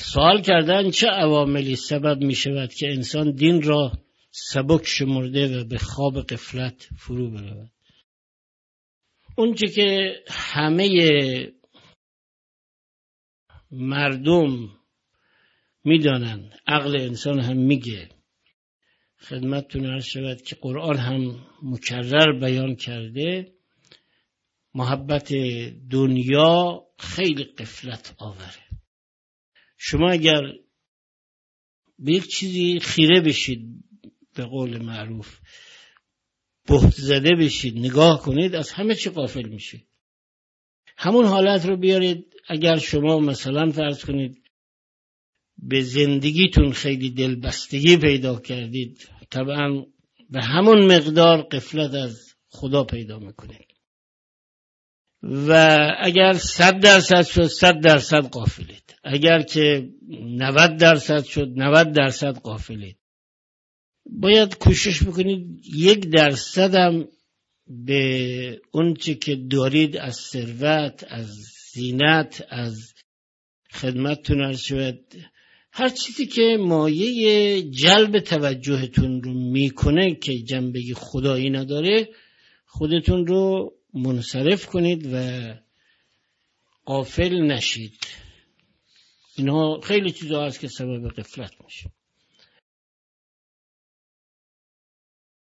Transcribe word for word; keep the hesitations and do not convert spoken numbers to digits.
سوال کردن چه عواملی سبب می شود که انسان دین را سبک شمرده و به خواب غفلت فرو برود؟ اون چه که همه مردم میدانن، عقل انسان هم میگه، خدمتتون عرض شود که قرآن هم مکرر بیان کرده، محبت دنیا خیلی غفلت آوره. شما اگر به یک چیزی خیره بشید، به قول معروف بهت زده بشید، نگاه کنید، از همه چی غافل میشید. همون حالت رو بیارید اگر شما مثلا فرض کنید به زندگیتون خیلی دلبستگی پیدا کردید، طبعا به همون مقدار غفلت از خدا پیدا میکنید و اگر صد درصد شد صد درصد غافلید، اگر که نود درصد شد نود درصد غافلید. باید کوشش بکنید یک درصد هم به اون چی که دارید از ثروت، از زینت، از خدمتتون عرض شود، هر چیزی که مایه جلب توجهتون رو میکنه که جنبه خدایی نداره، خودتون رو منصرف کنید و غافل نشید. اینها خیلی چیزا هست که سبب غفلت میشه.